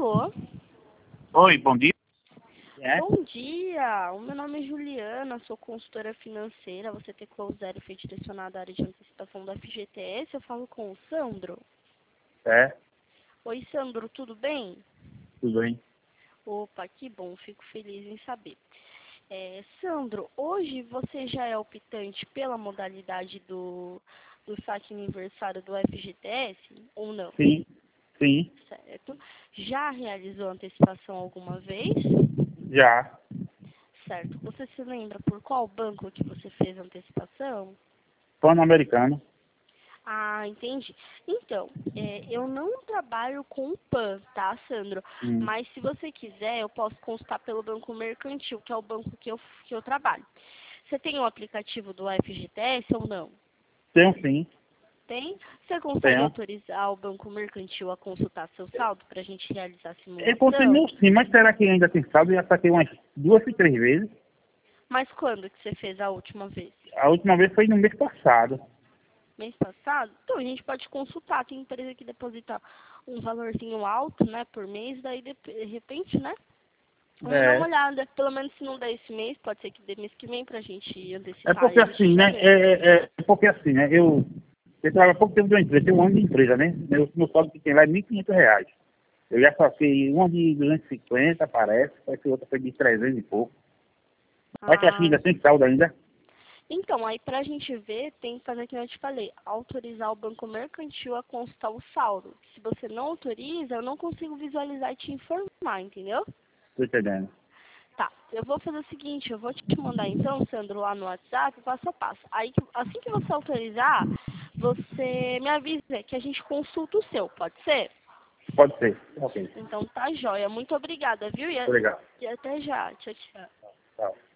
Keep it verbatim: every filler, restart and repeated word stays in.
Alô? Oi, bom dia. É? Bom dia, o meu nome é Juliana, sou consultora financeira, você tem Close Zero foi direcionado à área de antecipação do F G T S, eu falo com o Sandro. É, Oi, Sandro, tudo bem? tudo bem. Opa, que bom, fico feliz em saber. É, Sandro, hoje você já é optante pela modalidade do, do saque aniversário do F G T S ou não? Sim, sim, Certo. Já realizou antecipação alguma vez? já. Certo. Você se lembra por qual banco que você fez a antecipação? Pan-americano. Ah, entendi. Então, é, eu não trabalho com o PAN, tá, Sandro? Hum. Mas se você quiser, eu posso consultar pelo Banco Mercantil, que é o banco que eu, que eu trabalho. Você tem o aplicativo do F G T S ou não? Tenho sim, Tem? Você consegue tenho. autorizar o Banco Mercantil a consultar seu saldo para a gente realizar a Eu simulação? continuo sim, mas será que ainda tem saldo? Eu já saquei umas duas e três vezes. Mas quando que você fez a última vez? A última vez foi no mês passado. Mês passado? Então, a gente pode consultar. Tem empresa que deposita um valorzinho alto, né, por mês, daí de de repente, né? Vamos dar uma É, olhada. Pelo menos se não der esse mês, pode ser que dê mês que vem pra gente é antecipar porque e a gente assim, já né? vê. É, é, é porque assim, né? Eu, eu trabalho há pouco tempo de uma empresa, tenho um ano de empresa, né? Meu, meu saldo que tem lá é mil e quinhentos reais. Eu já saquei uma de duzentos e cinquenta, parece, parece que outra foi de trezentos e pouco. Mas que aqui Ah, ainda tem saldo ainda. então, aí pra gente ver, tem que fazer o que eu te falei. Autorizar o banco mercantil a consultar o saldo. Se você não autoriza, eu não consigo visualizar e te informar, entendeu? Tô entendendo. Tá, eu vou fazer o seguinte, eu vou te mandar então, Sandro, lá no WhatsApp, passo a passo. Aí, assim que você autorizar, você me avisa que a gente consulta o seu, pode ser? Pode ser. Ok. Então tá jóia. Muito obrigada, viu? E, a- Obrigado. e até já. Tchau, tchau. Tchau.